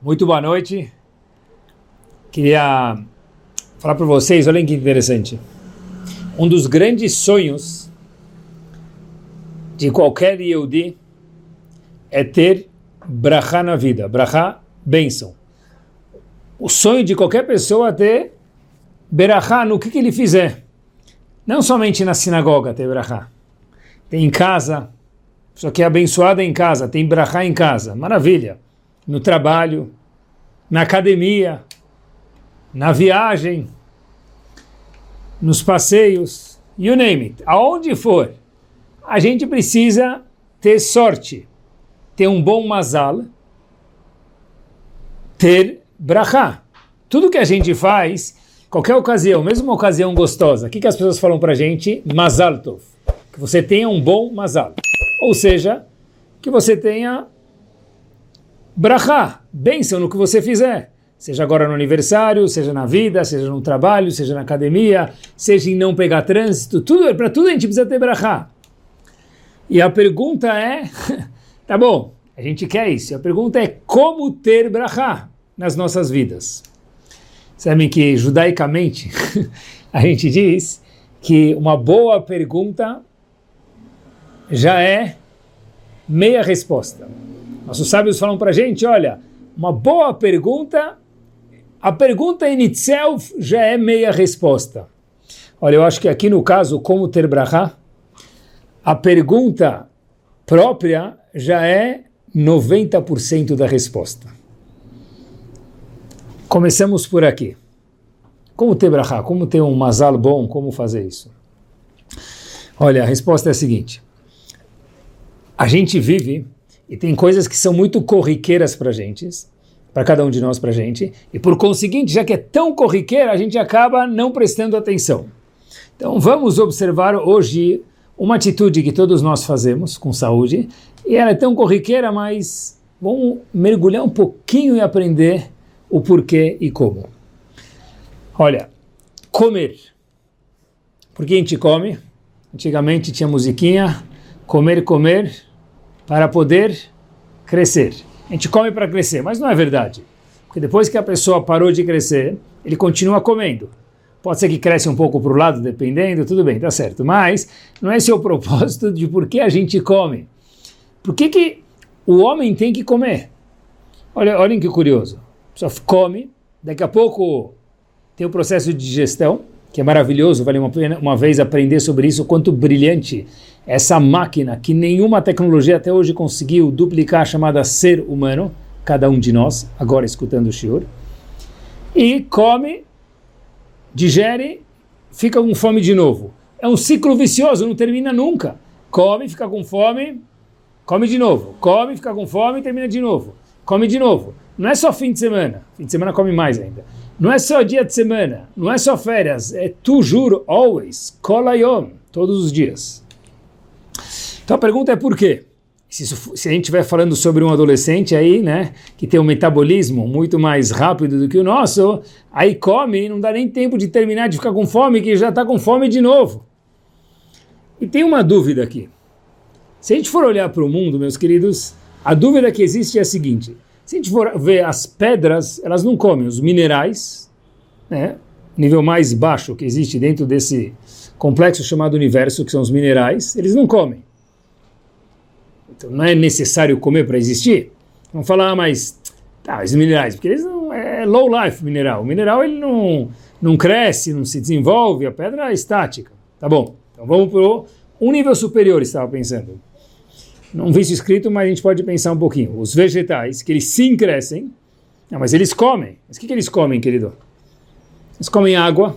Muito boa noite. Queria falar para vocês, olhem que interessante. Um dos grandes sonhos de qualquer Yehudi é ter brachá na vida. Brachá, bênção. O sonho de qualquer pessoa é ter berachá no que ele fizer. Não somente na sinagoga ter brachá. Tem em casa, só que é abençoada em casa, tem brachá em casa. Maravilha. No trabalho, na academia, na viagem, nos passeios, you name it, aonde for, a gente precisa ter sorte, ter um bom mazal, ter brachá. Tudo que a gente faz, qualquer ocasião, mesmo uma ocasião gostosa, o que as pessoas falam pra gente? Mazal tov. Que você tenha um bom mazal. Ou seja, que você tenha brachá, bênção no que você fizer. Seja agora no aniversário, seja na vida, seja no trabalho, seja na academia, seja em não pegar trânsito, para tudo a gente precisa ter brachá. E a pergunta é, tá bom, a gente quer isso, a pergunta é como ter brachá nas nossas vidas. Sabem que judaicamente a gente diz que uma boa pergunta já é meia resposta. Nossos sábios falam para a gente, olha, uma boa pergunta, a pergunta in itself já é meia resposta. Olha, eu acho que aqui no caso, como ter brachá, a pergunta própria já é 90% da resposta. Começamos por aqui. Como ter brachá? Como ter um mazal bom? Como fazer isso? Olha, a resposta é a seguinte. A gente vive e tem coisas que são muito corriqueiras para gente, para cada um de nós, para a gente, e por conseguinte, já que é tão corriqueira, a gente acaba não prestando atenção. Então vamos observar hoje uma atitude que todos nós fazemos com saúde, e ela é tão corriqueira, mas vamos mergulhar um pouquinho e aprender o porquê e como. Olha, comer. Por que a gente come? Antigamente tinha musiquinha, comer, comer, para poder crescer. A gente come para crescer, mas não é verdade. Porque depois que a pessoa parou de crescer, ele continua comendo. Pode ser que cresce um pouco para o lado, dependendo, tudo bem, tá certo. Mas não é esse o propósito de por que a gente come. Por que o homem tem que comer? Olhem que curioso. A pessoa come, daqui a pouco tem o processo de digestão, que é maravilhoso, vale uma vez aprender sobre isso, quanto brilhante essa máquina que nenhuma tecnologia até hoje conseguiu duplicar, chamada ser humano, cada um de nós, agora escutando o shiur, e come, digere, fica com fome de novo. É um ciclo vicioso, não termina nunca. Come, fica com fome, come de novo. Come, fica com fome, termina de novo. Come de novo. Não é só fim de semana come mais ainda. Não é só dia de semana, não é só férias, é toujours, always, kol hayom, todos os dias. Então a pergunta é por quê? Se a gente estiver falando sobre um adolescente aí, né, que tem um metabolismo muito mais rápido do que o nosso, aí come e não dá nem tempo de terminar de ficar com fome, que já está com fome de novo. E tem uma dúvida aqui. Se a gente for olhar para o mundo, meus queridos, a dúvida que existe é a seguinte. Se a gente for ver as pedras, elas não comem. Os minerais, né, nível mais baixo que existe dentro desse complexo chamado universo, que são os minerais, eles não comem. Então não é necessário comer para existir. Vamos falar, mas os minerais, porque eles não é low life mineral. O mineral ele não cresce, não se desenvolve, a pedra é estática. Tá bom. Então vamos para um nível superior, estava pensando. Não vi isso escrito, mas a gente pode pensar um pouquinho. Os vegetais, que eles sim crescem, mas eles comem. Mas o que eles comem, querido? Eles comem água,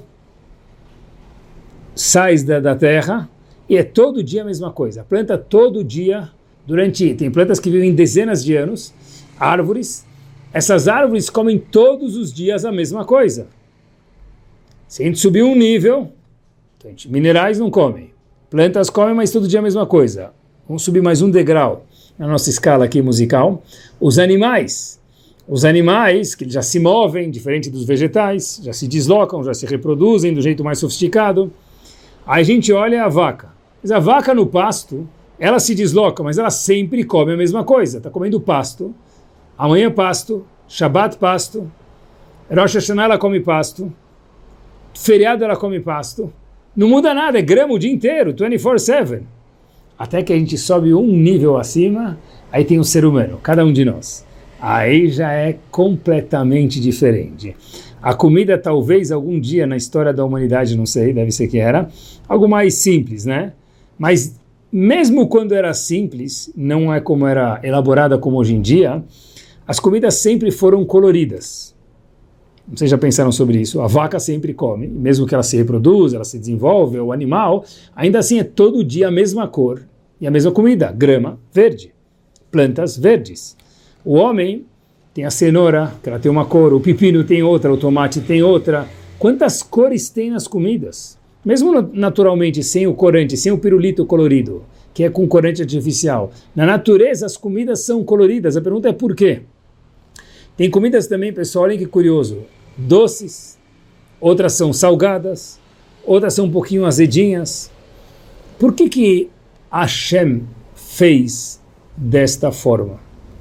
sais da terra, e é todo dia a mesma coisa. A planta todo dia, tem plantas que vivem dezenas de anos, árvores, essas árvores comem todos os dias a mesma coisa. Se a gente subir um nível, minerais não comem, plantas comem, mas todo dia a mesma coisa. Vamos subir mais um degrau na nossa escala aqui musical. Os animais, que já se movem, diferente dos vegetais, já se deslocam, já se reproduzem do jeito mais sofisticado. Aí a gente olha a vaca. Mas a vaca no pasto, ela se desloca, mas ela sempre come a mesma coisa. Está comendo pasto, amanhã pasto, Shabbat pasto, Rosh Hashanah ela come pasto, feriado ela come pasto, não muda nada, é grama o dia inteiro, 24/7. Até que a gente sobe um nível acima, aí tem o ser humano, cada um de nós. Aí já é completamente diferente. A comida talvez algum dia na história da humanidade, não sei, deve ser que era, algo mais simples, né? Mas mesmo quando era simples, não é como era elaborada como hoje em dia, as comidas sempre foram coloridas. Vocês já pensaram sobre isso? A vaca sempre come, mesmo que ela se reproduza, ela se desenvolve, o animal, ainda assim é todo dia a mesma cor e a mesma comida, grama verde, plantas verdes. O homem tem a cenoura, que ela tem uma cor, o pepino tem outra, o tomate tem outra. Quantas cores tem nas comidas? Mesmo naturalmente, sem o corante, sem o pirulito colorido, que é com corante artificial. Na natureza, as comidas são coloridas. A pergunta é por quê? Tem comidas também, pessoal, olhem que curioso, doces, outras são salgadas, outras são um pouquinho azedinhas. Por que Hashem fez desta forma?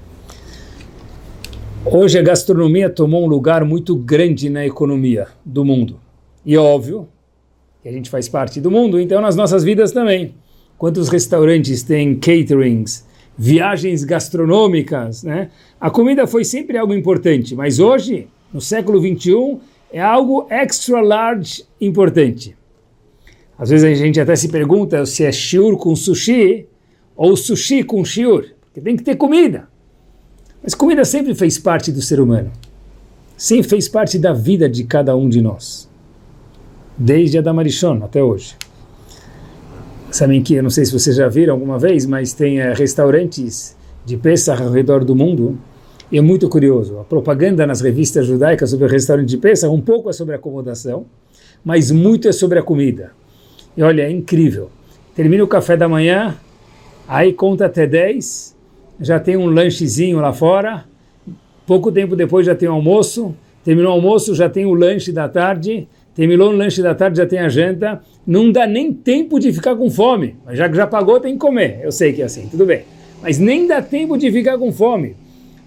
Hoje a gastronomia tomou um lugar muito grande na economia do mundo. E é óbvio que a gente faz parte do mundo, então nas nossas vidas também. Quantos restaurantes têm caterings, viagens gastronômicas, né? A comida foi sempre algo importante, mas hoje, no século XXI, é algo extra large importante. Às vezes a gente até se pergunta se é shiur com sushi ou sushi com shiur, porque tem que ter comida. Mas comida sempre fez parte do ser humano, sempre fez parte da vida de cada um de nós, desde Adam Arishon até hoje. Sabem que, eu não sei se vocês já viram alguma vez, mas tem restaurantes de Pesach ao redor do mundo, e é muito curioso. A propaganda nas revistas judaicas sobre o restaurante de Pesach, um pouco é sobre a acomodação, mas muito é sobre a comida. E olha, é incrível. Termina o café da manhã, aí conta até 10, já tem um lanchezinho lá fora, pouco tempo depois já tem o almoço, terminou o almoço, já tem o lanche da tarde, terminou o lanche da tarde, já tem a janta, não dá nem tempo de ficar com fome, mas já que já pagou tem que comer, eu sei que é assim, tudo bem, mas nem dá tempo de ficar com fome.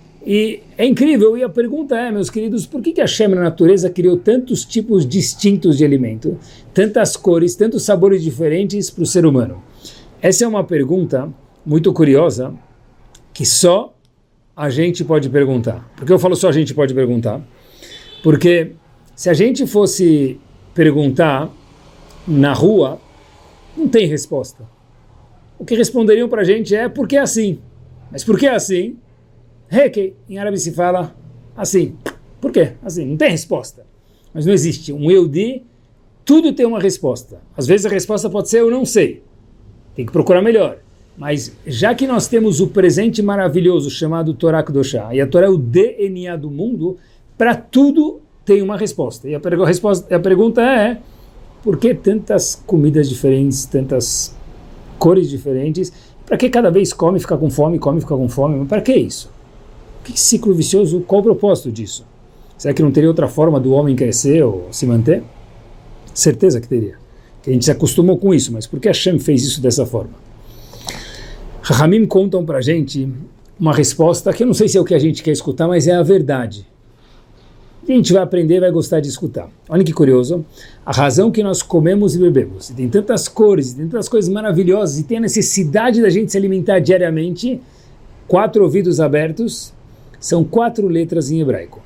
E é incrível, e a pergunta é, meus queridos, por que Hashem na natureza criou tantos tipos distintos de alimento, tantas cores, tantos sabores diferentes para o ser humano? Essa é uma pergunta muito curiosa, que só a gente pode perguntar. Por que eu falo só a gente pode perguntar? Porque se a gente fosse perguntar na rua, não tem resposta. O que responderiam para a gente é porque é assim. Mas por que é assim? Heke, em árabe se fala assim. Por quê? Assim, não tem resposta. Mas não existe. Um Yehudi, tudo tem uma resposta. Às vezes a resposta pode ser eu não sei. Tem que procurar melhor. Mas já que nós temos o presente maravilhoso chamado Torá Kedoshá, e a Torá é o DNA do mundo, para tudo tem uma resposta. E a pergunta é, por que tantas comidas diferentes, tantas cores diferentes? Para que cada vez come, fica com fome, come, fica com fome? Mas para que isso? Que ciclo vicioso? Qual o propósito disso? Será que não teria outra forma do homem crescer ou se manter? Certeza que teria. Que a gente se acostumou com isso, mas por que Hashem fez isso dessa forma? Rahamim contam para a gente uma resposta que eu não sei se é o que a gente quer escutar, mas é a verdade. E a gente vai aprender, vai gostar de escutar. Olha que curioso, a razão que nós comemos e bebemos, e tem tantas cores, e tem tantas coisas maravilhosas, e tem a necessidade da gente se alimentar diariamente, 4 ouvidos abertos, são 4 letras em hebraico.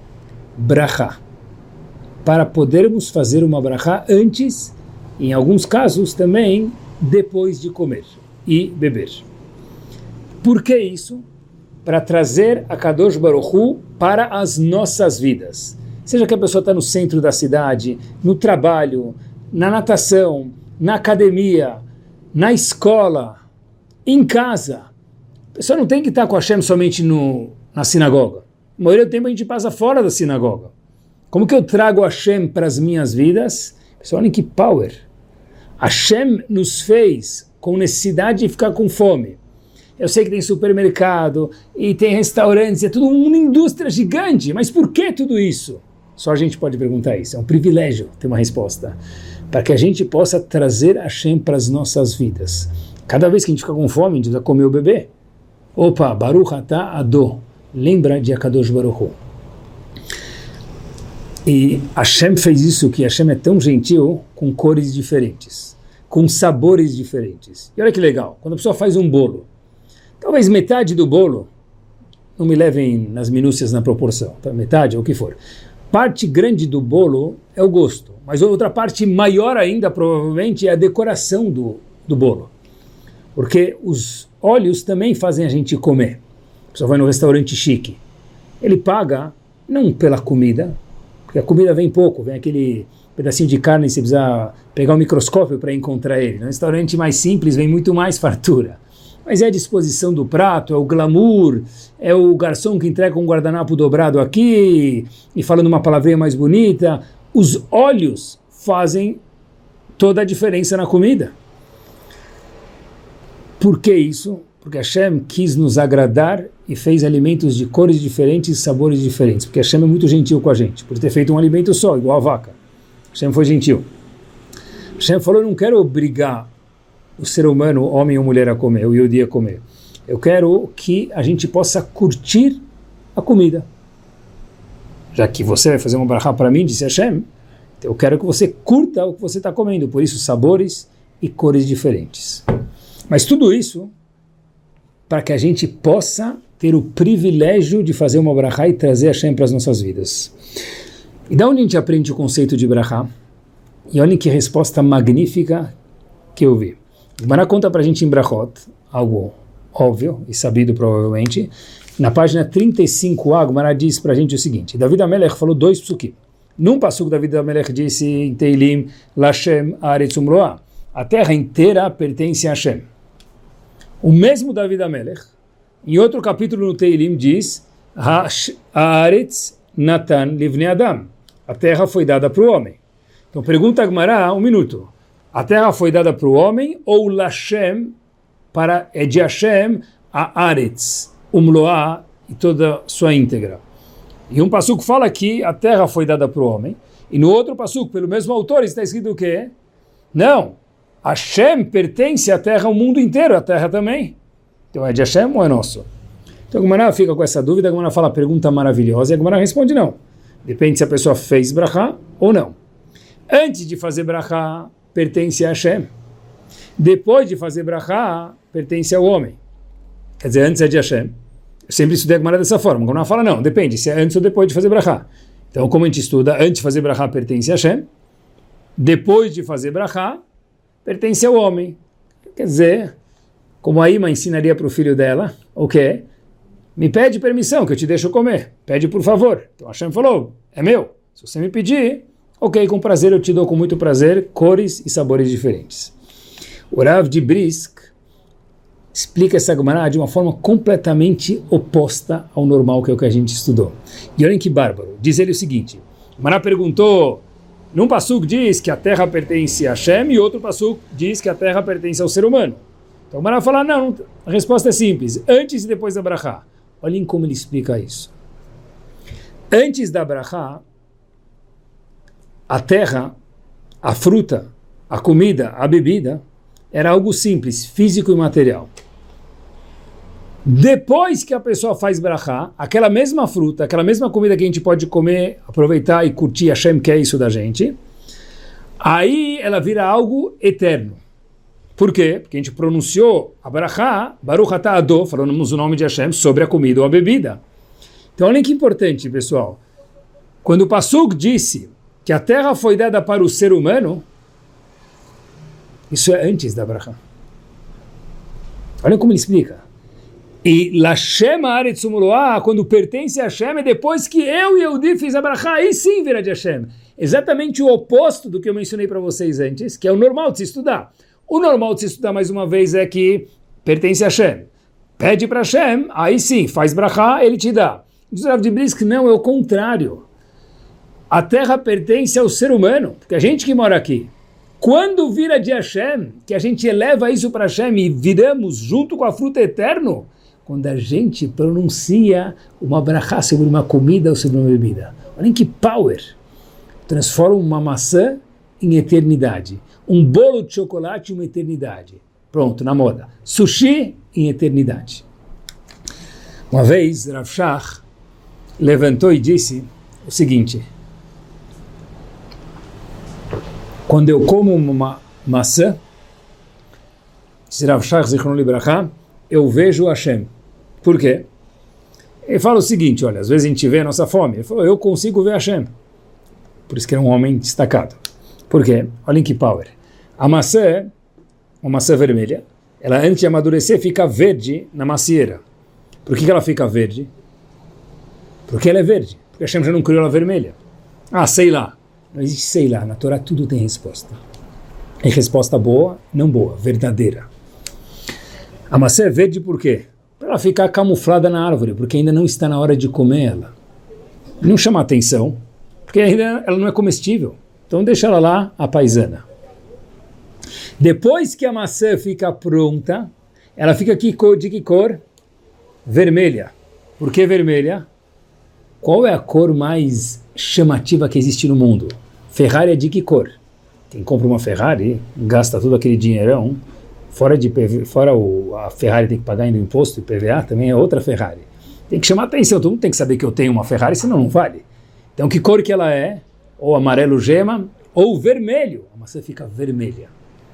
Brachá. Para podermos fazer uma brachá antes, em alguns casos também, depois de comer e beber. Por que isso? Para trazer a Kadosh Baruch Hu para as nossas vidas. Seja que a pessoa está no centro da cidade, no trabalho, na natação, na academia, na escola, em casa. A pessoa não tem que estar com Hashem somente na sinagoga. A maioria do tempo a gente passa fora da sinagoga. Como que eu trago Hashem para as minhas vidas? Pessoal, olhem que power. Hashem nos fez com necessidade de ficar com fome. Eu sei que tem supermercado e tem restaurantes, é tudo uma indústria gigante, mas por que tudo isso? Só a gente pode perguntar isso, é um privilégio ter uma resposta. Para que a gente possa trazer Hashem para as nossas vidas. Cada vez que a gente fica com fome, a gente vai comer o bebê. Opa, Baruch Atah Ado, lembra de Akadosh Baruch Hu. E Hashem fez isso, que Hashem é tão gentil, com cores diferentes, com sabores diferentes. E olha que legal, quando a pessoa faz um bolo, talvez metade do bolo, não me levem nas minúcias na proporção, tá? Metade ou o que for. Parte grande do bolo é o gosto, mas outra parte maior ainda, provavelmente, é a decoração do bolo. Porque os óleos também fazem a gente comer. A pessoa vai no restaurante chique, ele paga não pela comida, porque a comida vem pouco, vem aquele pedacinho de carne, você precisa pegar um microscópio para encontrar ele. No restaurante mais simples vem muito mais fartura. Mas é a disposição do prato, é o glamour, é o garçom que entrega um guardanapo dobrado aqui e falando uma palavrinha mais bonita. Os óleos fazem toda a diferença na comida. Por que isso? Porque Hashem quis nos agradar e fez alimentos de cores diferentes e sabores diferentes. Porque Hashem é muito gentil com a gente, por ter feito um alimento só, igual a vaca. Hashem foi gentil. Hashem falou, eu não quero obrigar o ser humano, homem ou mulher, a comer, o Yehudi a comer. Eu quero que a gente possa curtir a comida. Já que você vai fazer uma brachá para mim, disse Hashem, então eu quero que você curta o que você está comendo. Por isso, sabores e cores diferentes. Mas tudo isso para que a gente possa ter o privilégio de fazer uma brachá e trazer Hashem para as nossas vidas. E da onde a gente aprende o conceito de brachá? E olhem que resposta magnífica que eu vi. Gemara conta para a gente em Brachot, algo óbvio e sabido provavelmente. Na página 35a, Gemara diz para a gente o seguinte: David HaMelech falou 2 psukim. Num passuco, David HaMelech disse em Teilim, Lashem Haaretz Umloah, a terra inteira pertence a Hashem. O mesmo David HaMelech, em outro capítulo no Teilim, diz Haaretz Natan Livnei Adam, a terra foi dada para o homem. Então pergunta a Gemara, um minuto, a terra foi dada para o homem ou Lashem, é de Hashem, a Haaretz Umloah e toda sua íntegra? E um passuco fala que a terra foi dada para o homem, e no outro passuco, pelo mesmo autor, está escrito o quê? Não, Hashem pertence à terra, ao mundo inteiro, a terra também. Então é de Hashem ou é nosso? Então a Gemara fica com essa dúvida, a Gemara fala pergunta maravilhosa, e a Gemara responde não. Depende se a pessoa fez brachá ou não. Antes de fazer brachá, pertence a Hashem. Depois de fazer brachá, pertence ao homem. Quer dizer, antes é de Hashem. Eu sempre estudei a Gemara dessa forma. A Gemara fala não, depende se é antes ou depois de fazer brachá. Então, como a gente estuda, antes de fazer brachá, pertence a Hashem. Depois de fazer brachá, pertence ao homem. Quer dizer, como a Ima ensinaria para o filho dela, o quê? Me pede permissão que eu te deixo comer. Pede por favor. Então Hashem falou, é meu. Se você me pedir, ok, com prazer eu te dou com muito prazer cores e sabores diferentes. O Rav de Brisk explica essa Gemara de uma forma completamente oposta ao normal que é o que a gente estudou. E olhem que bárbaro. Diz ele o seguinte, a Gemara perguntou, num passuco diz que a terra pertence a Hashem e outro passuco diz que a terra pertence ao ser humano. Então a Gemara fala, não, a resposta é simples, antes e depois da brachá. Olhem como ele explica isso. Antes da brachá, a terra, a fruta, a comida, a bebida, era algo simples, físico e material. Depois que a pessoa faz brachá, aquela mesma fruta, aquela mesma comida que a gente pode comer, aproveitar e curtir, Hashem quer isso da gente, aí ela vira algo eterno. Por quê? Porque a gente pronunciou a brachá, Baruch atah Adon, falamos o nome de Hashem, sobre a comida ou a bebida. Então olha que importante, pessoal. Quando o Pasuk disse que a terra foi dada para o ser humano, isso é antes da brachá. Olha como ele explica. E Lashem Haaretz Umloah, quando pertence a Hashem, é depois que eu e Yehudi fiz a brachá, aí sim vira de Hashem. Exatamente o oposto do que eu mencionei para vocês antes, que é o normal de se estudar. O normal de se estudar mais uma vez é que pertence a Hashem. Pede para Hashem, aí sim, faz brachá, ele te dá. Diz o Rav de Brisk, não, é o contrário. A terra pertence ao ser humano, porque a gente que mora aqui. Quando vira de Hashem, que a gente eleva isso para Hashem e viramos junto com a fruta eterno, quando a gente pronuncia uma brachá sobre uma comida ou sobre uma bebida. Olhem que power! Transforma uma maçã em eternidade. Um bolo de chocolate em uma eternidade. Pronto, na moda. Sushi em eternidade. Uma vez, Rav Shach levantou e disse o seguinte, quando eu como uma maçã, eu vejo Hashem. Por quê? Ele fala o seguinte, olha, às vezes a gente vê a nossa fome. Ele falou, eu consigo ver Hashem. Por isso que é um homem destacado. Por quê? Olhem que power. A maçã é uma maçã vermelha. Ela, antes de amadurecer, fica verde na macieira. Por que ela fica verde? Porque ela é verde. Porque Hashem já não criou ela vermelha. Ah, sei lá. Não existe sei lá. Na Torá tudo tem resposta. É resposta boa, não boa, verdadeira. A maçã é verde por quê? Para ela ficar camuflada na árvore, porque ainda não está na hora de comer ela. Não chama atenção, porque ainda ela não é comestível. Então deixa ela lá, a paisana. Depois que a maçã fica pronta, ela fica de que cor? Vermelha. Por que vermelha? Qual é a cor mais chamativa que existe no mundo? Ferrari é de que cor? Quem compra uma Ferrari, gasta todo aquele dinheirão, fora a Ferrari tem que pagar ainda o imposto, e PVA também é outra Ferrari. Tem que chamar atenção, todo mundo tem que saber que eu tenho uma Ferrari, senão não vale. Então que cor que ela é? Ou amarelo gema, ou vermelho. A maçã fica vermelha.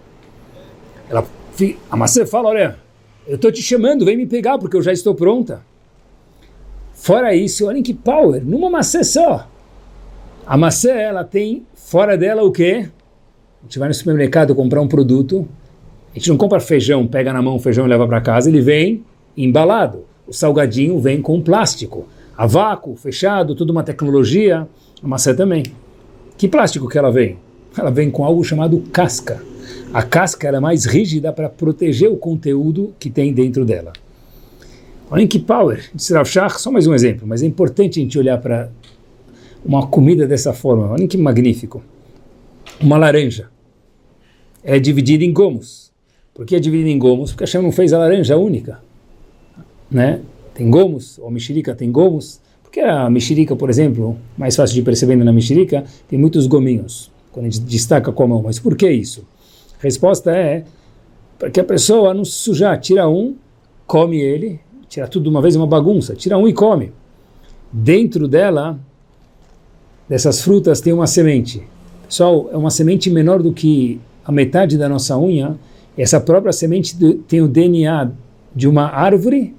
A maçã fala, olha, eu estou te chamando, vem me pegar porque eu já estou pronta. Fora isso, olhem que power, numa maçã só. A maçã, ela tem fora dela o quê? A gente vai no supermercado comprar um produto, a gente não compra feijão, pega na mão o feijão e leva para casa, ele vem embalado. O salgadinho vem com plástico, a vácuo, fechado, tudo uma tecnologia. A maçã também. Que plástico que ela vem? Ela vem com algo chamado casca. A casca era mais rígida para proteger o conteúdo que tem dentro dela. Olhem que power. Só mais um exemplo, mas é importante a gente olhar para uma comida dessa forma. Olhem que magnífico. Uma laranja. Ela é dividida em gomos. Por que é dividida em gomos? Porque a Hashem não fez a laranja única. Né? Tem gomos, ou a mexerica tem gomos. Porque a mexerica, por exemplo, mais fácil de perceber na mexerica, tem muitos gominhos, quando a gente destaca com a mão. Mas por que isso? A resposta é para que a pessoa não se sujar. Tira um, come ele, tira tudo de uma vez, uma bagunça. Tira um e come. Dentro dela, dessas frutas, tem uma semente. Pessoal, é uma semente menor do que a metade da nossa unha. Essa própria semente tem o DNA de uma árvore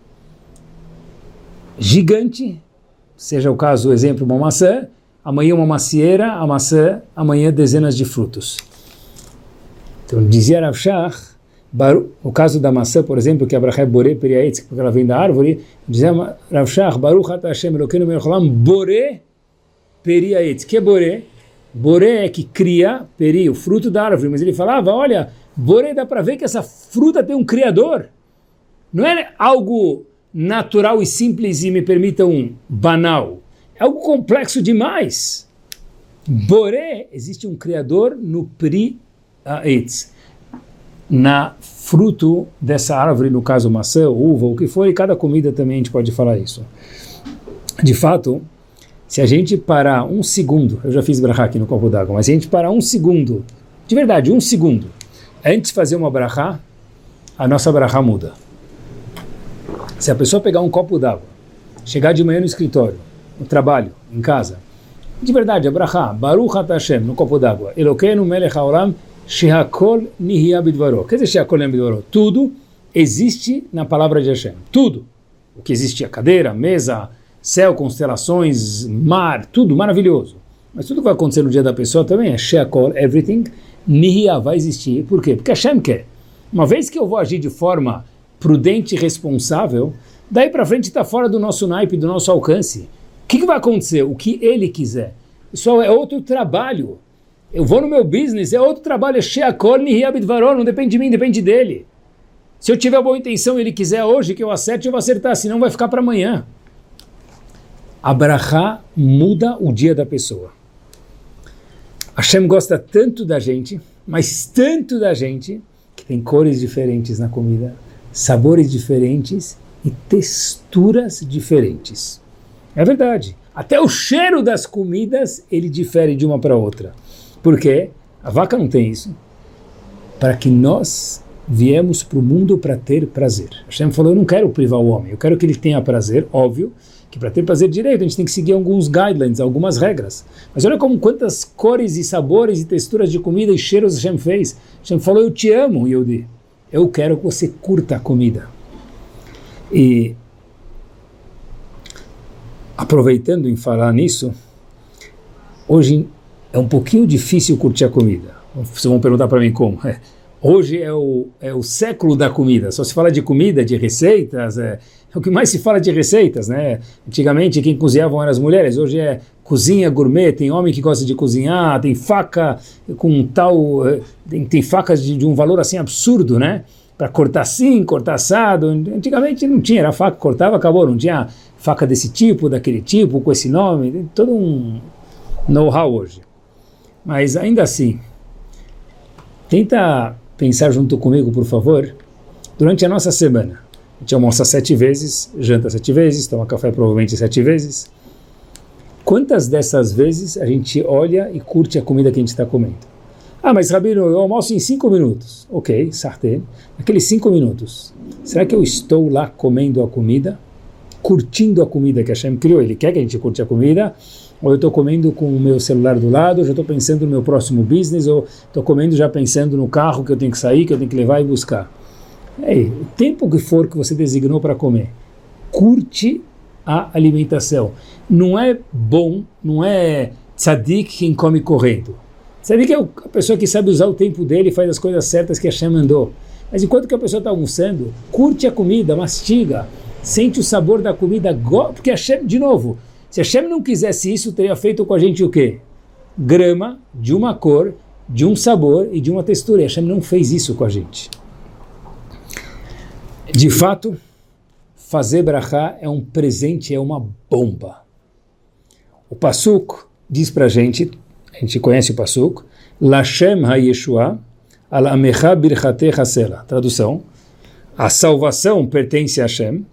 gigante, seja o caso, o exemplo, uma maçã, amanhã uma macieira, a maçã, amanhã dezenas de frutos. Então, dizia Rav Shach, no caso da maçã, por exemplo, que a Bracha é Boré Periaetz, porque ela vem da árvore, dizia Rav Shach, Baruch Ata Hashem Elokeinu Melech Haolam, Boré Periaetz. Que é Boré? Boré é que cria, peri, o fruto da árvore, mas ele falava, olha, Boré dá para ver que essa fruta tem um criador. Não é algo natural e simples e, me permitam, banal. É algo complexo demais. Boré, existe um criador no Pri Aetz, na fruto dessa árvore, no caso maçã, uva, o que for, e cada comida também a gente pode falar isso. De fato, se a gente parar um segundo, eu já fiz brachá aqui no copo d'água, mas se a gente parar um segundo, de verdade, um segundo, antes de fazer uma brachá, a nossa brachá muda. Se a pessoa pegar um copo d'água, chegar de manhã no escritório, no trabalho, em casa, de verdade, a brachá, Baruch Ata Hashem, no copo d'água, Elokeinu Melech Haolam, Shehakol Nihya Bidvaro. Quer dizer, Shehakol Nihya Bidvaro? Tudo existe na palavra de Hashem. Tudo. O que existe, a cadeira, mesa, céu, constelações, mar, tudo maravilhoso. Mas tudo que vai acontecer no dia da pessoa também é Shehakol, everything, Nihya vai existir. Por quê? Porque Hashem quer. Uma vez que eu vou agir de forma prudente e responsável, daí para frente está fora do nosso naipe, do nosso alcance. O que vai acontecer? O que ele quiser. Pessoal, é outro trabalho. Eu vou no meu business, é outro trabalho, é Sheakol Nihya Bidvaro, não depende de mim, depende dele. Se eu tiver boa intenção e ele quiser hoje que eu acerte, eu vou acertar, senão vai ficar para amanhã. A brachá muda o dia da pessoa. Hashem gosta tanto da gente, mas tanto da gente, que tem cores diferentes na comida, sabores diferentes e texturas diferentes. É verdade. Até o cheiro das comidas, ele difere de uma para outra. Por quê? A vaca não tem isso. Para que nós viemos para o mundo para ter prazer. Hashem falou, eu não quero privar o homem, eu quero que ele tenha prazer, óbvio, que para ter prazer direito a gente tem que seguir alguns guidelines, algumas regras. Mas olha quantas cores e sabores e texturas de comida e cheiros Hashem fez. Hashem falou, eu te amo, Yehudi. Eu quero que você curta a comida. E aproveitando em falar nisso, hoje é um pouquinho difícil curtir a comida. Vocês vão perguntar para mim como. Hoje é o século da comida. Só se fala de comida, de receitas. É o que mais se fala de receitas, né? Antigamente quem cozinhavam eram as mulheres. Hoje é cozinha gourmet. Tem homem que gosta de cozinhar. Tem faca com tal... Tem facas de um valor assim absurdo, né? Para cortar assim, cortar assado. Antigamente não tinha. Era faca, cortava, acabou. Não tinha faca desse tipo, daquele tipo, com esse nome. Tem todo um know-how hoje. Mas ainda assim, tenta pensar junto comigo, por favor, durante a nossa semana. A gente almoça 7 vezes, janta 7 vezes, toma café provavelmente 7 vezes. Quantas dessas vezes a gente olha e curte a comida que a gente está comendo? Ah, mas Rabino, eu almoço em 5 minutos. Ok, sartén. Naqueles 5 minutos, será que eu estou lá comendo a comida? Curtindo a comida que Hashem criou? Ele quer que a gente curte a comida? Ou eu estou comendo com o meu celular do lado, já estou pensando no meu próximo business, ou estou comendo já pensando no carro que eu tenho que sair, que eu tenho que levar e buscar. O tempo que for que você designou para comer, curte a alimentação. Não é bom, não é tzadik quem come correndo. Tzadik é a pessoa que sabe usar o tempo dele e faz as coisas certas que Hashem mandou. Mas enquanto que a pessoa está almoçando, curte a comida, mastiga, sente o sabor da comida, porque Hashem, de novo, se Hashem não quisesse isso, teria feito com a gente o quê? Grama de uma cor, de um sabor e de uma textura. E Hashem não fez isso com a gente. De fato, fazer brachá é um presente, é uma bomba. O Pasuk diz para a gente conhece o Pasuk, Lashem ha-Yeshua, al-amecha birchatecha sela. Tradução, a salvação pertence a Hashem,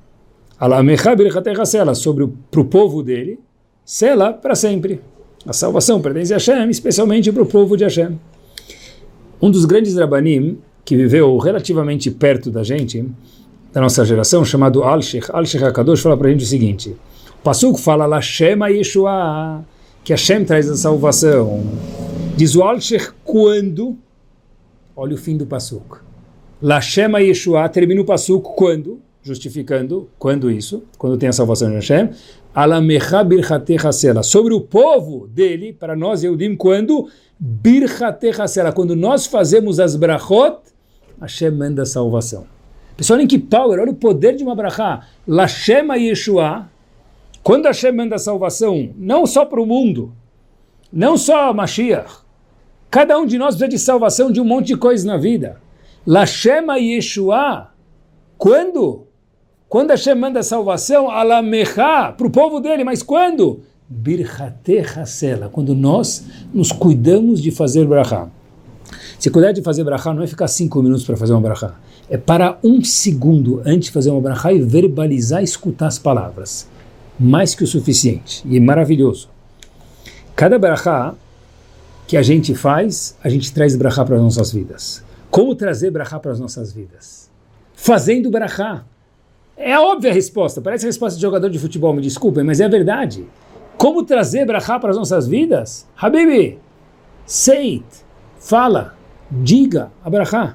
para o povo dele, sela para sempre. A salvação pertence a Hashem, especialmente para o povo de Hashem. Um dos grandes Rabanim, que viveu relativamente perto da gente, da nossa geração, chamado Al-Sheikh HaKadosh, fala para a gente o seguinte, o Pasuk fala, Lashem Yeshua, que Hashem traz a salvação. Diz o Al-Sheikh quando, olha o fim do Pasuk, Lashem Yeshua, termina o Pasuk quando, justificando, quando isso, quando tem a salvação de Hashem, Alamecha birchatecha sela, sobre o povo dele, para nós Yehudim, quando birchatecha sela, quando nós fazemos as brachot, Hashem manda a salvação. Pessoal, olhem que power, olha o poder de uma brachá, Lashem Yeshua, quando Hashem manda a salvação, não só para o mundo, não só Mashiach, cada um de nós precisa de salvação de um monte de coisas na vida. Lashem Yeshua, quando Hashem manda a salvação, alamecha, para o povo dele, mas quando? Birchatecha sela, quando nós nos cuidamos de fazer brachá. Se cuidar de fazer brachá não é ficar 5 minutos para fazer uma brachá, é parar 1 segundo antes de fazer uma brachá e verbalizar e escutar as palavras. Mais que o suficiente, e é maravilhoso. Cada brachá que a gente faz, a gente traz brachá para as nossas vidas. Como trazer brachá para as nossas vidas? Fazendo brachá. É a óbvia resposta, parece a resposta de jogador de futebol, me desculpem, mas é a verdade. Como trazer brachá para as nossas vidas? Habibi, say it, fala, diga a brachá.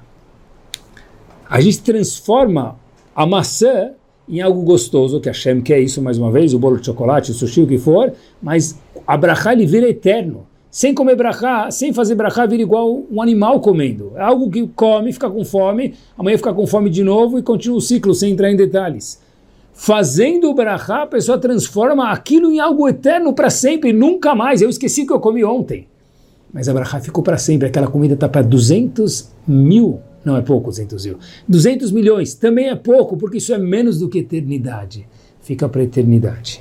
A gente transforma a maçã em algo gostoso, que Hashem quer isso mais uma vez, o bolo de chocolate, o sushi, o que for, mas a brachá ele vira eterno. Sem comer brachá, sem fazer brachá, vira igual um animal comendo. É algo que come, fica com fome, amanhã fica com fome de novo e continua o ciclo, sem entrar em detalhes. Fazendo o brachá, a pessoa transforma aquilo em algo eterno para sempre, nunca mais. Eu esqueci que eu comi ontem. Mas a brachá ficou para sempre, aquela comida está para 200 mil, não é pouco 200 mil, 200 milhões, também é pouco, porque isso é menos do que eternidade. Fica para a eternidade.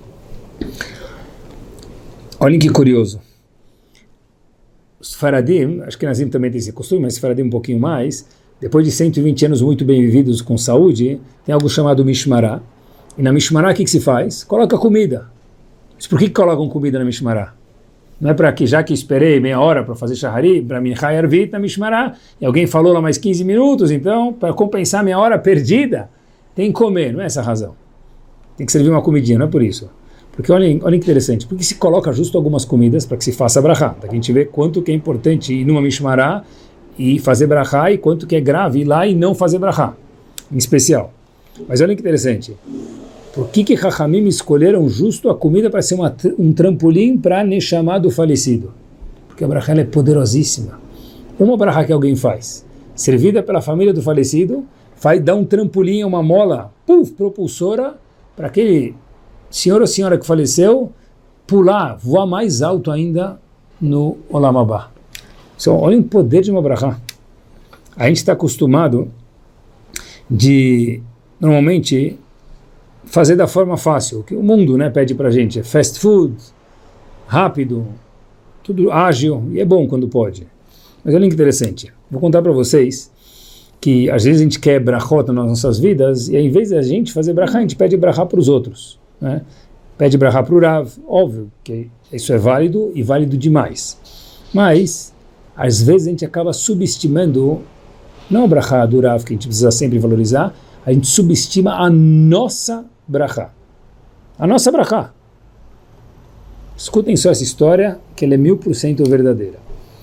Olhem que curioso. Os Faradim, acho que Nazim também tem esse costume, mas Faradim um pouquinho mais, depois de 120 anos muito bem vividos com saúde, tem algo chamado Mishmará. E na Mishmará o que se faz? Coloca comida. Mas por que colocam comida na Mishmará? Não é para que, já que esperei meia hora para fazer Shahari, para Mincha e Arvit na Mishmará, e alguém falou lá mais 15 minutos, então, para compensar meia hora perdida, tem que comer, não é essa a razão. tem que servir uma comidinha, não é por isso. Porque olha que interessante, porque se coloca justo algumas comidas para que se faça brachá. Daqui a gente vê quanto que é importante ir numa mishmará e fazer brachá e quanto que é grave ir lá e não fazer brachá, em especial. Mas olha que interessante, por que Chachamim escolheram justo a comida para ser um trampolim para a neshama do falecido? Porque a brachá é poderosíssima. Uma brachá que alguém faz, servida pela família do falecido, dá um trampolim, uma mola, propulsora, para aquele senhor ou senhora que faleceu pular, voar mais alto ainda no Olam Abá. Então, olha o poder de uma brachá. A gente está acostumado de, normalmente, fazer da forma fácil, o que o mundo, né, pede para a gente, é fast food, rápido, tudo ágil, e é bom quando pode. Mas olha que interessante, vou contar para vocês que às vezes a gente quer brachot nas nossas vidas, e ao invés de a gente fazer brachá, a gente pede brachá para os outros, né? Pede brachá para o Rav, óbvio que isso é válido e válido demais. Mas, às vezes a gente acaba subestimando, não a brachá do Rav, que a gente precisa sempre valorizar, a gente subestima a nossa brachá. A nossa brachá. Escutem só essa história, que ela é 1000% verdadeira.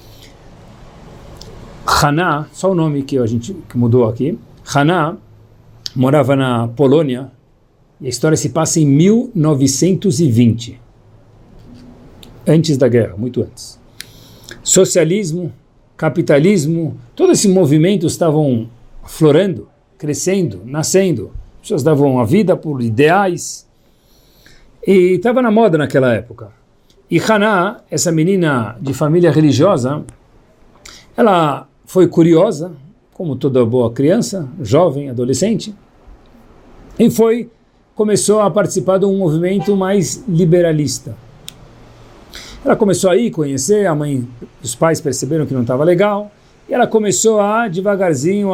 Haná, só o nome que a gente mudou aqui, Haná morava na Polônia, e a história se passa em 1920, antes da guerra, muito antes. Socialismo, capitalismo, todos esses movimentos estavam florando, crescendo, nascendo. As pessoas davam a vida por ideais, e estava na moda naquela época. E Haná, essa menina de família religiosa, ela foi curiosa, como toda boa criança, jovem, adolescente, e começou a participar de um movimento mais liberalista. Ela começou a ir conhecer, os pais perceberam que não estava legal, e ela começou a, devagarzinho,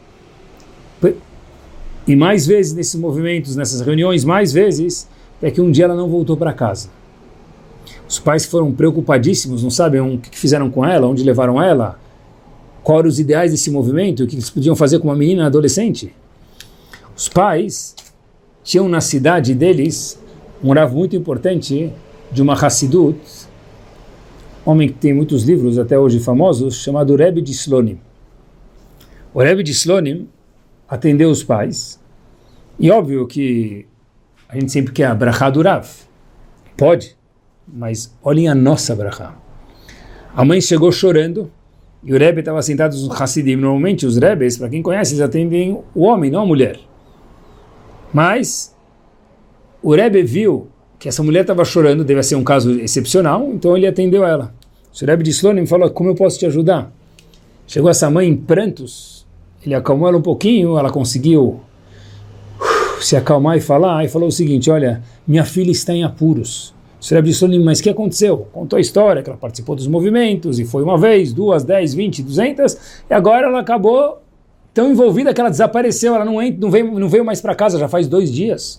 e mais vezes nesses movimentos, nessas reuniões, mais vezes, até que um dia ela não voltou para casa. Os pais foram preocupadíssimos, não sabem o que fizeram com ela, onde levaram ela, quais eram os ideais desse movimento, o que eles podiam fazer com uma menina adolescente. Os pais tinham na cidade deles um Rav muito importante de uma Hassidut, homem que tem muitos livros até hoje famosos, chamado Rebbe de Slonim. O Rebbe de Slonim atendeu os pais, e óbvio que a gente sempre quer a brachá do Rav. Pode, mas olhem a nossa brachá. A mãe chegou chorando, e o Rebbe estava sentado nos Hassidim. Normalmente os Rebbes, para quem conhece, eles atendem o homem, não a mulher. Mas o Rebbe viu que essa mulher estava chorando, deve ser um caso excepcional, então ele atendeu ela. O Rebbe de Slonim falou: como eu posso te ajudar? Chegou essa mãe em prantos, ele acalmou ela um pouquinho, ela conseguiu se acalmar e falar, e falou o seguinte: olha, minha filha está em apuros. O Rebbe de Slonim: mas o que aconteceu? Contou a história, que ela participou dos movimentos, e foi uma vez, 2, 10, 20, 200, e agora ela acabou tão envolvida que ela desapareceu, ela não veio mais para casa, já faz 2 dias.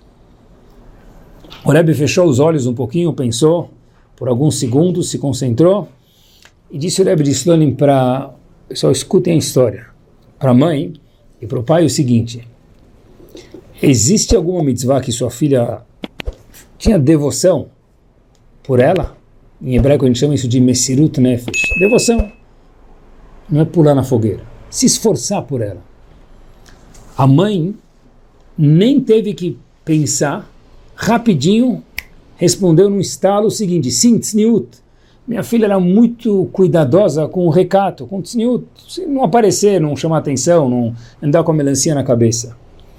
O Rebbe fechou os olhos um pouquinho, pensou por alguns segundos, se concentrou, e disse o Rebbe de Slonim para... Pessoal, escutem a história. Para a mãe e para o pai o seguinte: existe alguma mitzvah que sua filha tinha devoção por ela? Em hebraico a gente chama isso de Mesirut Nefesh. Devoção. Não é pular na fogueira. Se esforçar por ela. A mãe nem teve que pensar, rapidinho respondeu num estalo o seguinte: sim, tzniut. Minha filha era muito cuidadosa com o recato, com o tzniut. Se não aparecer, não chamar atenção, não andar com a melancia na cabeça.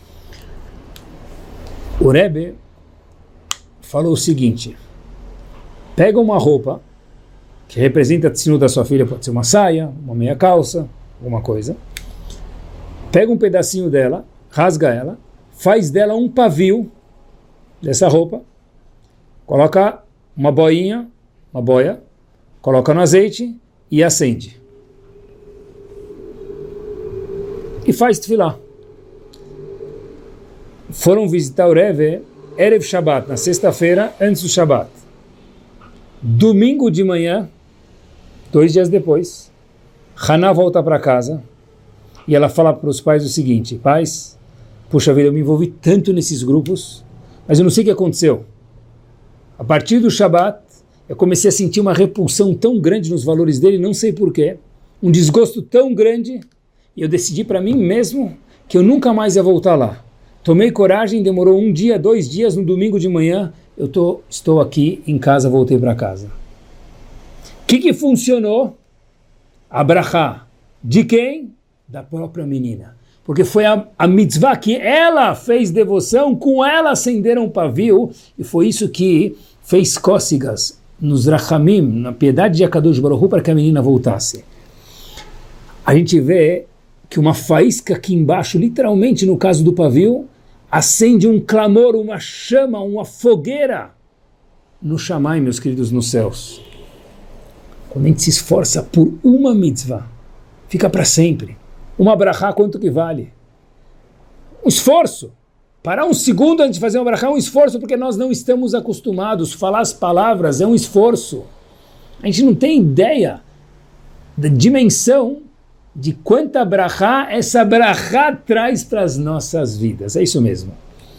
O Rebbe falou o seguinte: pega uma roupa que representa a tzniut da sua filha, pode ser uma saia, uma meia calça, alguma coisa, pega um pedacinho dela, rasga ela, faz dela um pavio dessa roupa, coloca uma boia, coloca no azeite e acende. E faz tefilá. Foram visitar o Rebbe Erev Shabbat, na sexta-feira, antes do Shabbat. Domingo de manhã, 2 dias depois, Haná volta para casa e ela fala para os pais o seguinte: pais, puxa vida, eu me envolvi tanto nesses grupos, mas eu não sei o que aconteceu. A partir do Shabat, eu comecei a sentir uma repulsão tão grande nos valores dele, não sei porquê, um desgosto tão grande, e eu decidi para mim mesmo que eu nunca mais ia voltar lá. Tomei coragem, demorou 1 dia, 2 dias, no domingo de manhã, estou aqui em casa, voltei para casa. O que funcionou? A brachá. De quem? Da própria menina. Porque foi a mitzvah que ela fez devoção, com ela acenderam um pavio, e foi isso que fez cócegas nos rachamim, na piedade de Akadosh Baruch Hu, para que a menina voltasse. A gente vê que uma faísca aqui embaixo, literalmente no caso do pavio, acende um clamor, uma chama, uma fogueira no Shammai, meus queridos, nos céus. Quando a gente se esforça por uma mitzvah, fica para sempre. Uma brachá, quanto que vale? Um esforço. Parar um segundo antes de fazer uma brachá é um esforço, porque nós não estamos acostumados. Falar as palavras é um esforço. A gente não tem ideia da dimensão de quanta brachá essa brachá traz para as nossas vidas. É isso mesmo.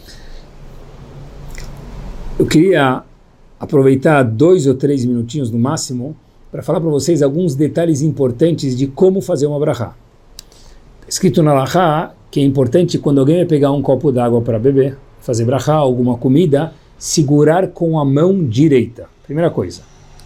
Eu queria aproveitar 2 ou 3 minutinhos no máximo para falar para vocês alguns detalhes importantes de como fazer uma brachá. Escrito na Halachá que é importante quando alguém vai pegar um copo d'água para beber, fazer brachá, alguma comida, segurar com a mão direita. Primeira coisa.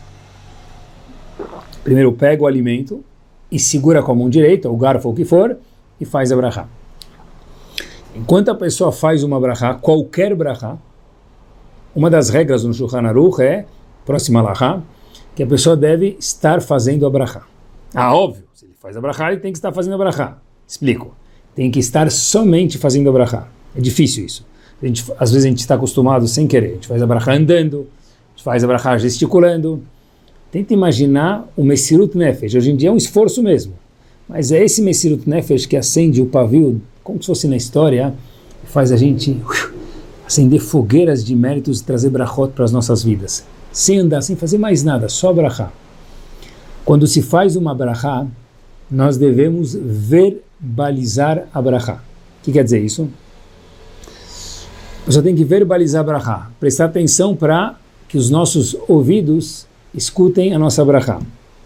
Primeiro pega o alimento e segura com a mão direita, o garfo ou o que for, e faz a brachá. Enquanto a pessoa faz uma brachá, qualquer brachá, uma das regras no Shulchan Aruch é, próxima halachá, que a pessoa deve estar fazendo a brachá. Óbvio, se ele faz a brachá, ele tem que estar fazendo a brachá. Explico. Tem que estar somente fazendo a brachá. É difícil isso. Às vezes a gente está acostumado sem querer. A gente faz a brachá andando, a gente faz a brachá gesticulando. Tenta imaginar o Messirut Nefesh. Hoje em dia é um esforço mesmo. Mas é esse Messirut Nefesh que acende o pavio, como se fosse na história, e faz a gente acender fogueiras de méritos e trazer brachot para as nossas vidas. Sem andar, sem fazer mais nada, só brachá. Quando se faz uma brachá, nós devemos verbalizar a brachá. O que quer dizer isso? Você tem que verbalizar a brachá. Prestar atenção para que os nossos ouvidos escutem a nossa brachá.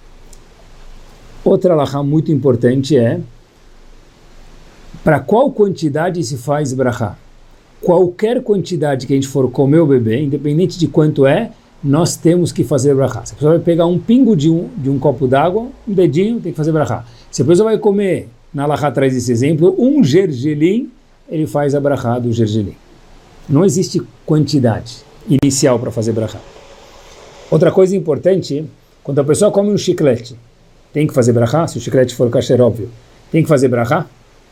Outra halachá muito importante é para qual quantidade se faz brachá. Qualquer quantidade que a gente for comer ou beber, independente de quanto é, nós temos que fazer brachá. Se a pessoa vai pegar um pingo de um copo d'água, um dedinho, tem que fazer brachá. Se a pessoa vai comer, na halachá traz esse exemplo, um gergelim, ele faz a brachá do gergelim. Não existe quantidade inicial para fazer brachá. Outra coisa importante, quando a pessoa come um chiclete, tem que fazer brachá? Se o chiclete for kasher, óbvio. Tem que fazer brachá?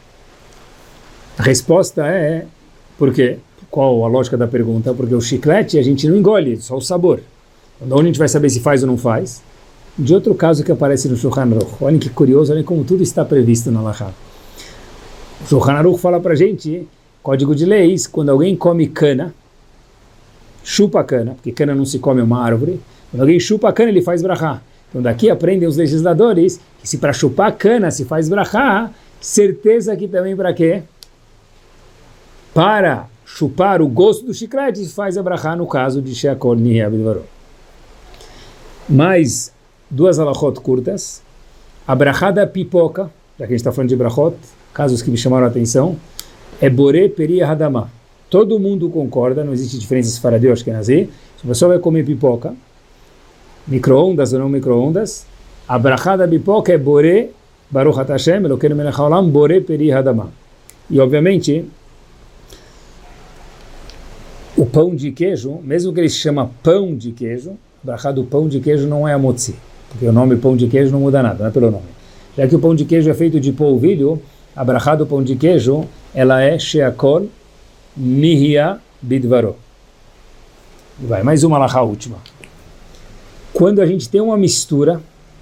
A resposta é, por quê? Qual a lógica da pergunta? Porque o chiclete a gente não engole, só o sabor. Então, onde a gente vai saber se faz ou não faz? De outro caso que aparece no Shulchan Aruch. Olhem que curioso, olhem como tudo está previsto na halachá. O Shulchan Aruch fala para a gente, código de leis, quando alguém come cana, chupa a cana, porque cana não se come uma árvore, quando alguém chupa a cana ele faz brachá. Então daqui aprendem os legisladores que se para chupar a cana se faz brachá, certeza que também para quê? Para chupar o gosto do chiclete se faz a brachá no caso de Sheakol Nihya Bidvaro. Mais 2 halachot curtas. A brachá da pipoca, já que a gente está falando de brachot, casos que me chamaram a atenção, é Boré Peri Hadamah. Todo mundo concorda, não existe diferença se fará de Ashkenazi. Se a pessoa vai comer pipoca, micro-ondas ou não micro-ondas, a brachá da pipoca é Boré Baruch Ata Hashem Elokeinu Melech Haolam Boré Peri Hadamah. E obviamente o pão de queijo, mesmo que ele se chama pão de queijo, a brachá do pão de queijo não é a motzi, porque o nome pão de queijo não muda nada, não é pelo nome. Já que o pão de queijo é feito de polvilho, a brachá do pão de queijo, ela é sheakol nihya bidvaro. Vai, mais uma halachá última. Quando a gente tem uma mistura,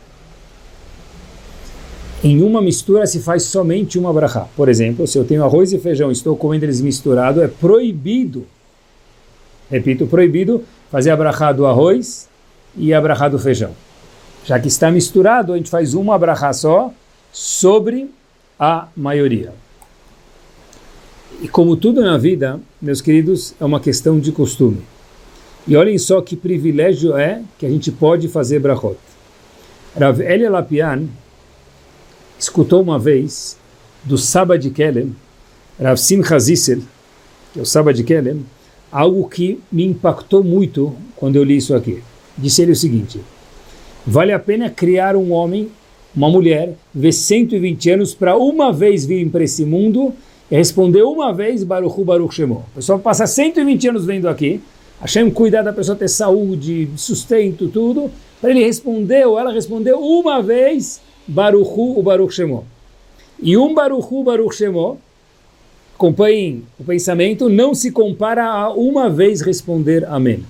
em uma mistura se faz somente uma brachá. Por exemplo, se eu tenho arroz e feijão e estou comendo eles misturados, é proibido, repito, proibido fazer a brachá do arroz e a brachá do feijão. Já que está misturado, a gente faz uma brachá só sobre a maioria. E como tudo na vida, meus queridos, é uma questão de costume. E olhem só que privilégio é que a gente pode fazer brachot. Rav Elia Lapian escutou uma vez do Saba de Kelem, Rav Simcha Zissel, que é o Saba de Kelem, algo que me impactou muito quando eu li isso aqui. Disse ele o seguinte: vale a pena criar um homem, uma mulher, ver 120 anos para uma vez vir para esse mundo e responder uma vez Baruch Hu Baruch Shemo. O pessoal passa 120 anos vendo aqui, Hashem cuidar da pessoa ter saúde, sustento, tudo, para ele responder ou ela responder uma vez Baruch Hu Baruch Shemo. E um Baruch Hu Baruch Shemo, acompanhem o pensamento, não se compara a uma vez responder Amém.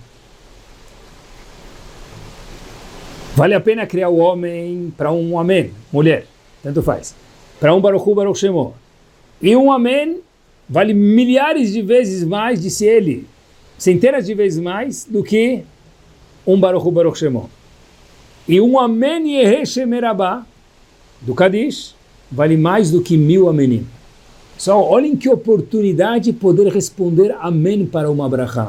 Vale a pena criar o homem para um Amém, mulher, tanto faz. Para um Baruch Hu Baruch Shemo. E um Amém vale milhares de vezes mais, disse ele, centenas de vezes mais do que um Baruch Hu Baruch Shemo. E um Amém Yehe Shemerabá, do Kadish, vale mais do que 1000 Amenim. Só olhem que oportunidade poder responder Amém para uma brachá.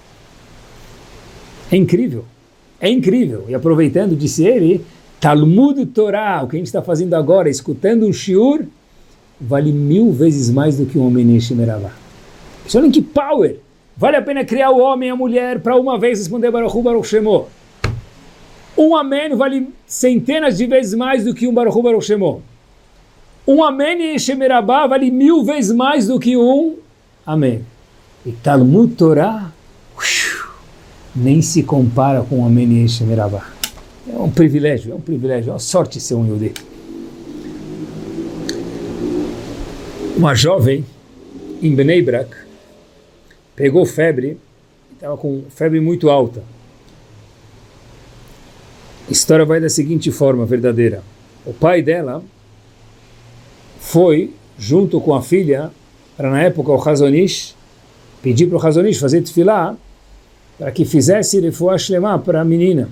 É incrível. É incrível. E aproveitando, disse ele, Talmud Torah, o que a gente está fazendo agora, escutando um shiur, vale 1000 vezes mais do que um Amém Shemerabá. Olhem que power! Vale a pena criar o homem e a mulher para uma vez responder Baruch Hu Baruch Shemo. Um Amém vale centenas de vezes mais do que um Baruch Hu Baruch Shemo. Um Amém Shemerabá vale 1000 vezes mais do que um Amém. E Talmud Torah nem se compara com um Amém Shemerabá. É um privilégio, é uma sorte ser um Yehudi. Uma jovem em Bnei Brak pegou febre, estava com febre muito alta. A história vai da seguinte forma, verdadeira. O pai dela foi, junto com a filha, para na época o Hazonish, pedir para o Hazonish fazer tefilá, para que fizesse refuah shlema para a menina.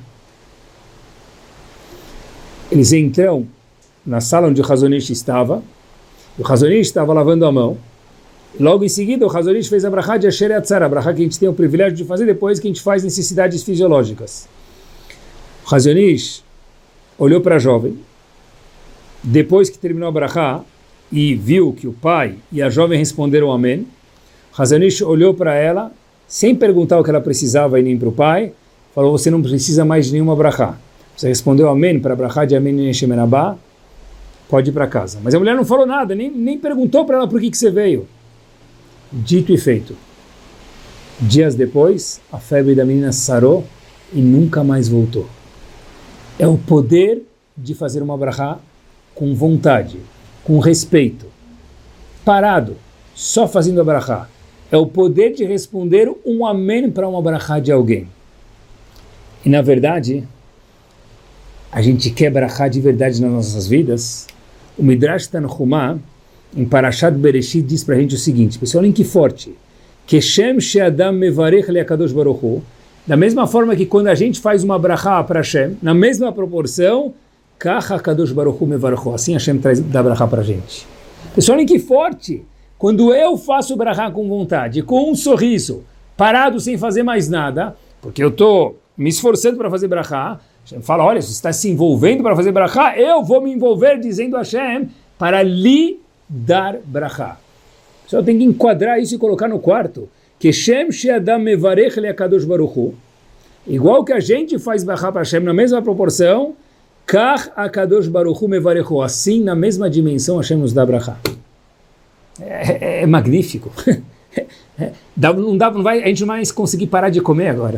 Eles entram na sala onde o Hazonish estava, o Hazonish estava lavando a mão. Logo em seguida, o Hazonish fez a brachá de Asher Yatzar, a brachá que a gente tem o privilégio de fazer depois que a gente faz necessidades fisiológicas. O Hazonish olhou para a jovem, depois que terminou a brachá, e viu que o pai e a jovem responderam Amém. O Hazonish olhou para ela, sem perguntar o que ela precisava e nem para o pai, falou: você não precisa mais de nenhuma brachá. Você respondeu Amém para a brachá de Amém Shemerabá, pode ir para casa. Mas a mulher não falou nada, nem perguntou para ela por que você veio. Dito e feito. Dias depois, a febre da menina sarou e nunca mais voltou. É o poder de fazer uma brachá com vontade, com respeito, parado, só fazendo a brachá. É o poder de responder um amém para uma brachá de alguém. E na verdade, a gente quer brachá de verdade nas nossas vidas. O Midrash Tanhumá, em Parashat Bereshit, diz para a gente o seguinte, pessoal, olhem que forte. Keshem she'adam mevarech le'akadosh baruch Hu, da mesma forma que quando a gente faz uma brachá para Hashem, na mesma proporção, kach hakadosh baruch Hu mevarech Hu, assim Hashem dá brachá para a gente. Pessoal, olhem que forte. Quando eu faço brachá com vontade, com um sorriso, parado sem fazer mais nada, porque eu estou me esforçando para fazer brachá, Hashem fala: olha, você está se envolvendo para fazer brachá, eu vou me envolver dizendo a Hashem para lhe dar brachá. Só tem que enquadrar isso e colocar no quarto. Keshem she'adam mevarech le'akadosh baruch Hu, igual que a gente faz brachá para Hashem na mesma proporção, kach hakadosh baruch Hu mevarech Hu, assim na mesma dimensão Hashem nos dá brachá. É magnífico. Não vai, a gente não vai conseguir parar de comer agora.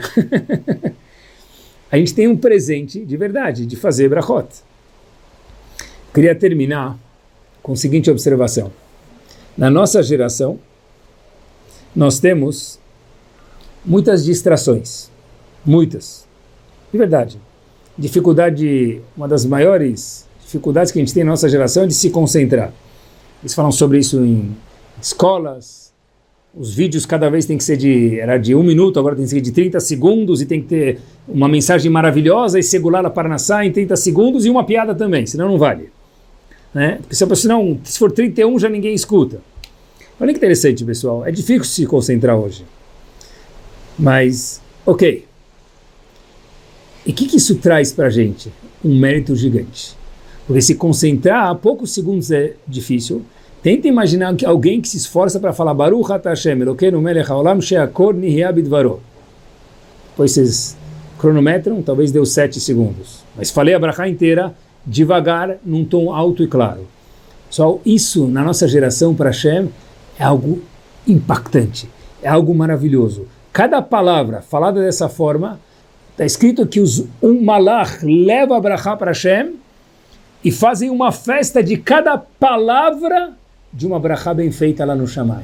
A gente tem um presente de verdade, de fazer brachot. Queria terminar com a seguinte observação. Na nossa geração, nós temos muitas distrações. Muitas. De verdade. Dificuldade, uma das maiores dificuldades que a gente tem na nossa geração é de se concentrar. Eles falam sobre isso em escolas. Os vídeos cada vez tem que ser era de 1 minuto, agora tem que ser de 30 segundos e tem que ter uma mensagem maravilhosa e segurar a Parnassá em 30 segundos e uma piada também, senão não vale. Né? Porque se for 31 já ninguém escuta. Olha que interessante, pessoal. É difícil se concentrar hoje. Mas, ok. E o que isso traz para a gente? Um mérito gigante. Porque se concentrar a poucos segundos é difícil. Tenta imaginar que alguém que se esforça para falar Baruch Ata Hashem Elokeinu melech haolam she'akol nihya bidvaro. Depois vocês cronometram, talvez deu 7 segundos. Mas falei a brachá inteira, devagar, num tom alto e claro. Só isso, na nossa geração, para Hashem, é algo impactante. É algo maravilhoso. Cada palavra falada dessa forma, está escrito que um malach leva a brachá para Hashem e fazem uma festa de cada palavra de uma brachá bem feita lá no Shammai.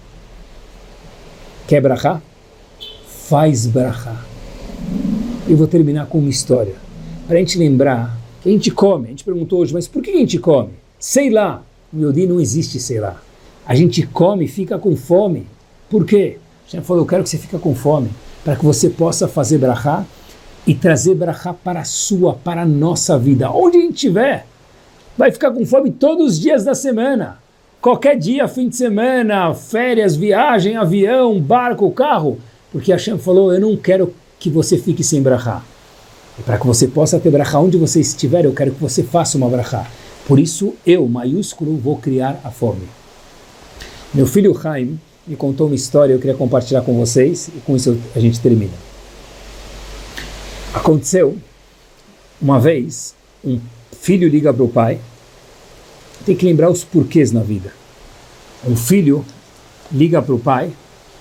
Quer brachá? Faz brachá. Eu vou terminar com uma história, para a gente lembrar que a gente come. A gente perguntou hoje, mas por que a gente come? Sei lá. No Yodi não existe sei lá. A gente come e fica com fome. Por quê? A gente falou, eu quero que você fique com fome, para que você possa fazer brachá e trazer brachá para a sua, para a nossa vida. Onde a gente estiver, vai ficar com fome todos os dias da semana. Qualquer dia, fim de semana, férias, viagem, avião, barco, carro. Porque Hashem falou, eu não quero que você fique sem brachá. E para que você possa ter brachá onde você estiver, eu quero que você faça uma brachá. Por isso, eu, maiúsculo, vou criar a fome. Meu filho Chaim me contou uma história, eu queria compartilhar com vocês, e com isso a gente termina. Aconteceu, uma vez, um filho liga para o pai, tem que lembrar os porquês na vida. Um filho liga para o pai,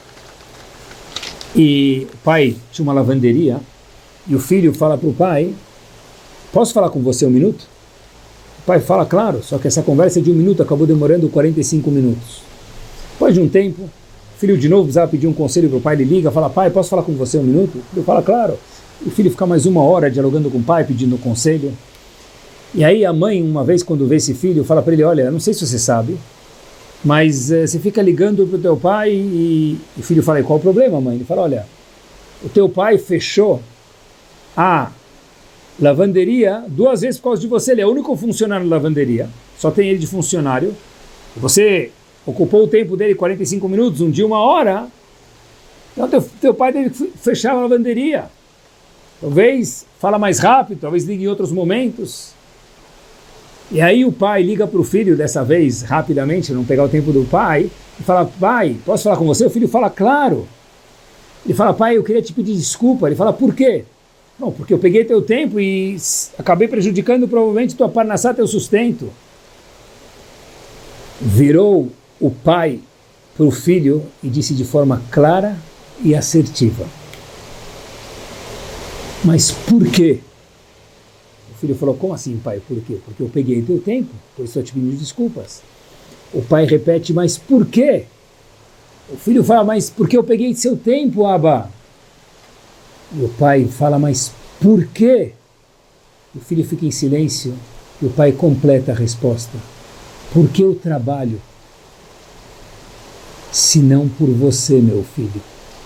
e o pai tinha uma lavanderia, e o filho fala para o pai, posso falar com você um minuto? O pai fala, claro, só que essa conversa de 1 minuto acabou demorando 45 minutos. Depois de um tempo, o filho de novo precisava pedir um conselho para o pai, ele liga, fala, pai, posso falar com você um minuto? O filho fala, claro. O filho fica mais 1 hora dialogando com o pai, pedindo um conselho. E aí a mãe, uma vez quando vê esse filho, fala para ele, olha, não sei se você sabe, mas você fica ligando para o teu pai e o filho fala, qual o problema, mãe? Ele fala, olha, o teu pai fechou a lavanderia 2 vezes por causa de você, ele é o único funcionário da lavanderia, só tem ele de funcionário, você ocupou o tempo dele 45 minutos, um dia 1 hora, então teu pai teve que fechar a lavanderia. Talvez fala mais rápido, talvez ligue em outros momentos. E aí o pai liga para o filho, dessa vez, rapidamente, não pegar o tempo do pai, e fala, pai, posso falar com você? O filho fala, claro. Ele fala, pai, eu queria te pedir desculpa. Ele fala, por quê? Não, porque eu peguei teu tempo e acabei prejudicando provavelmente tua parnassá, teu sustento. Virou o pai para o filho e disse de forma clara e assertiva. Mas por quê? O filho falou, como assim, pai? Por quê? Porque eu peguei teu tempo, por isso eu te pedi desculpas. O pai repete, mas por quê? O filho fala, mas porque eu peguei seu tempo, Abba? E o pai fala, mas por quê? O filho fica em silêncio e o pai completa a resposta. Porque eu trabalho, se não por você, meu filho.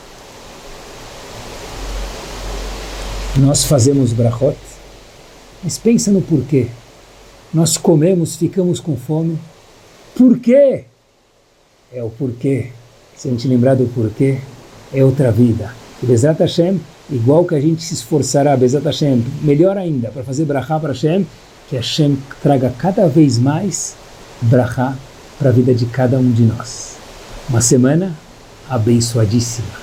Nós fazemos brachot, mas pensa no porquê. Nós comemos, ficamos com fome. Por quê? É o porquê. Se a gente lembrar do porquê, é outra vida. E Bezrat Hashem, igual que a gente se esforçará, Bezrat Hashem, melhor ainda, para fazer brachá para Hashem, que Hashem traga cada vez mais brachá para a vida de cada um de nós. Uma semana abençoadíssima.